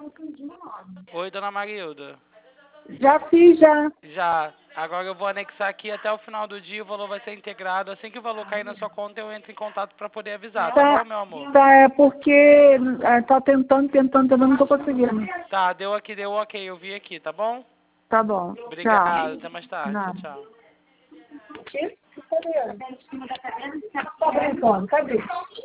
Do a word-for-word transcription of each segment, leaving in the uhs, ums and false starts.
Oi, dona Marilda. Já fiz, já. Já. Agora eu vou anexar aqui até o final do dia, o valor vai ser integrado. Assim que o valor cair na sua conta, eu entro em contato para poder avisar, tá, Tá, bom, meu amor? tá, é porque é, tá tentando, tentando, tentando, não tô conseguindo. Tá, deu aqui, deu ok, eu vi aqui, tá bom? Tá bom. Obrigado, Tchau. até mais tarde. Nada. Tchau, tchau. Tá brincando, cadê?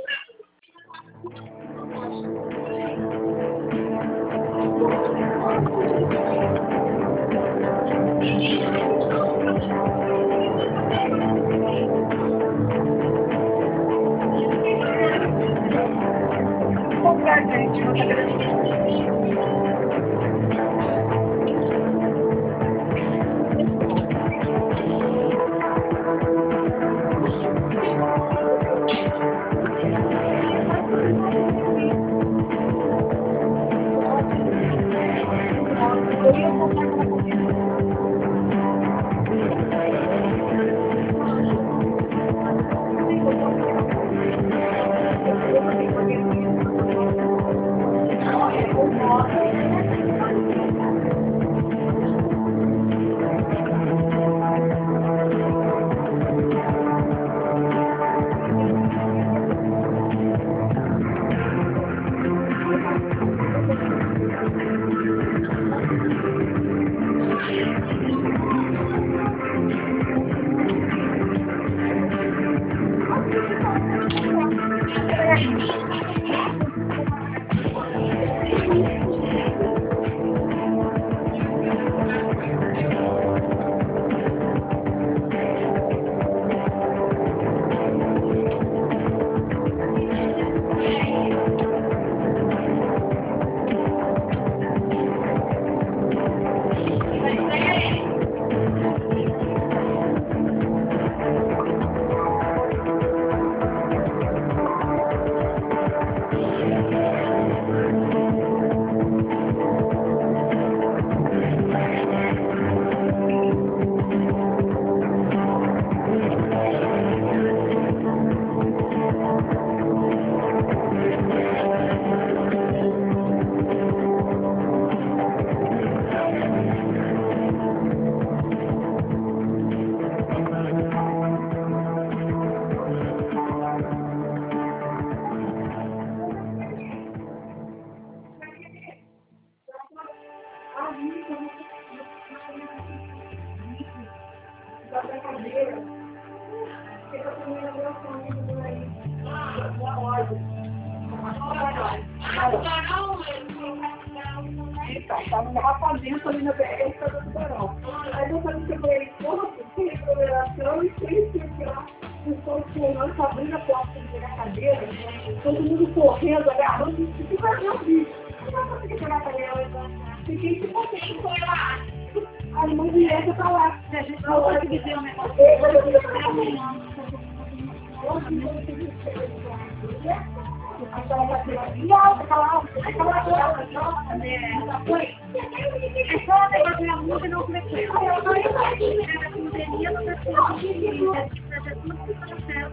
Comprar, gente, não tá Estava no rapamento ali na B R do Tubarão. Aí eu falei para ele, como tem remuneração e tem que lá, pessoal pulando, abrindo a porta para pegar a cadeira, todo mundo correndo, agarrando, e que vai ver o bicho. Eu não consegui pegar a cadeira. Fiquei se contente com ela. A irmã de essa tá lá. A gente não conseguiu ver o negócio. Aquela cadeira bem alta, aquela alta, aquela alta, é só o negócio da música e não começou. Eu não imagino, era com o Denias, eu não sei fazer tudo que eu quero,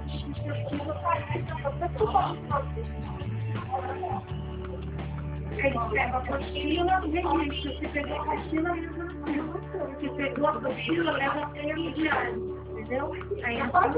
ele pega a apostila, registro. Você pegou a apostila, você pegou a apostila, leva a ceia no diário, entendeu? Aí é só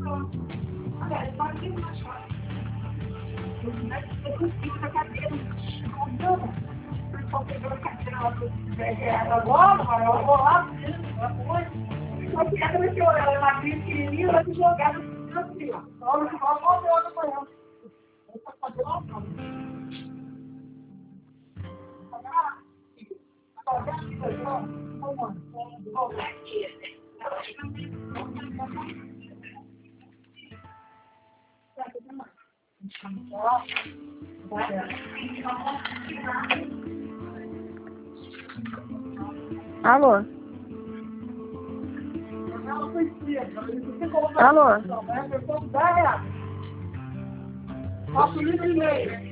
eu fico na cadeira, não, o pessoal pegou a cadeira agora, mas eu vou lá, só que ela vai ter uma crise pequenininha, vai se jogar no canto assim, ó. Olha, eu vou voltar para ela. Eu vou fazer uma coisa. Alô? Alô? Posso ir primeiro?